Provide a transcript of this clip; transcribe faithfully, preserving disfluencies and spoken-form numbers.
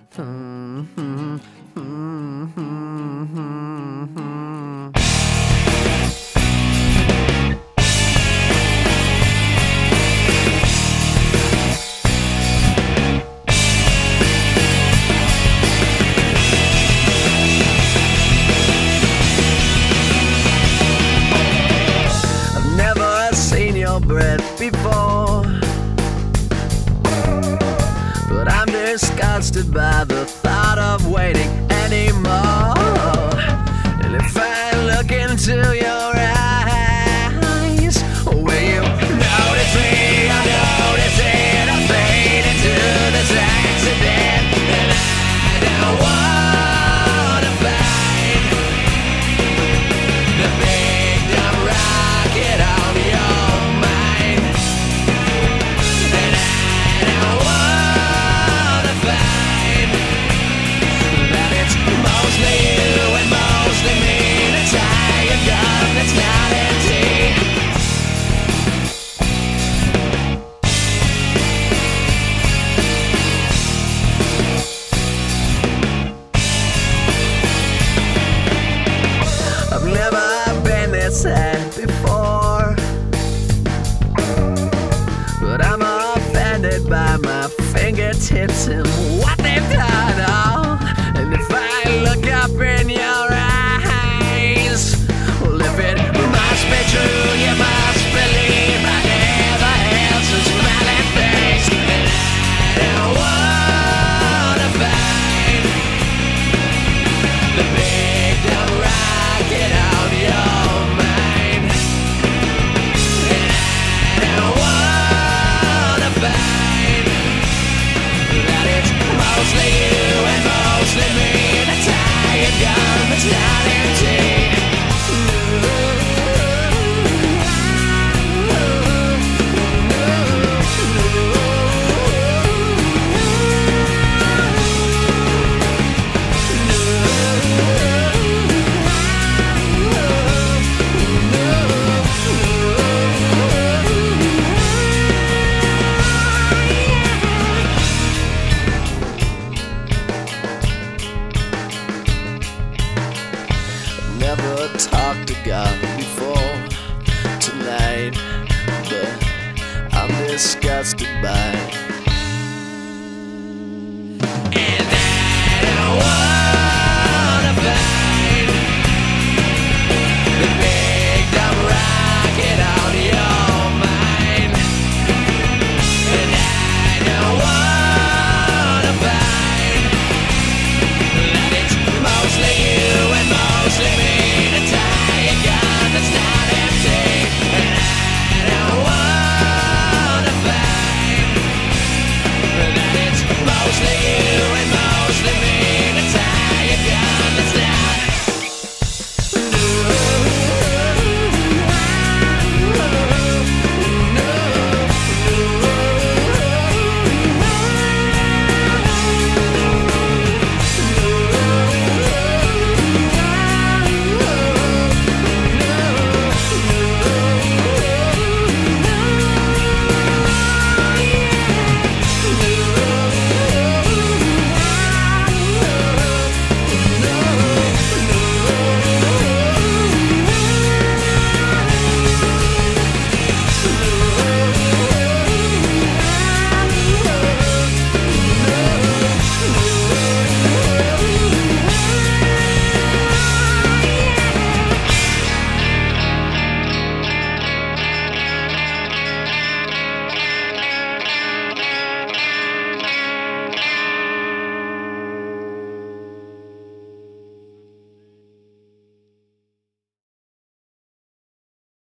I've never seen your breath before, but I'm disgusted by the thought of waiting anymore. And if I look into your eyes, will you notice me? I notice it. I fade into this accident, and I don't wanna fight the big dumb rocket on your mind, and I don't wanna fight that it's mostly you and mostly me. The tired gun that's not empty. I've never been this sad before, but I'm offended by my fingertips and